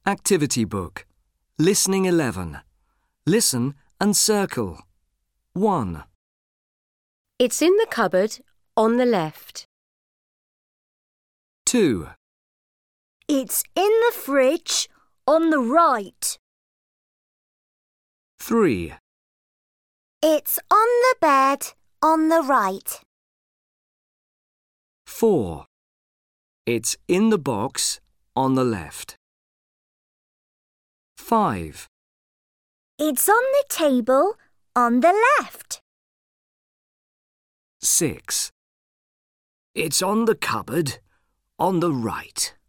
Activity book. Listening 11. Listen and circle. 1, It's in the cupboard on the left. 2, It's in the fridge on the right. 3, It's on the bed on the right. 4. It's in the box on the left. 5, It's on the table on the left. 6. It's on the cupboard on the right.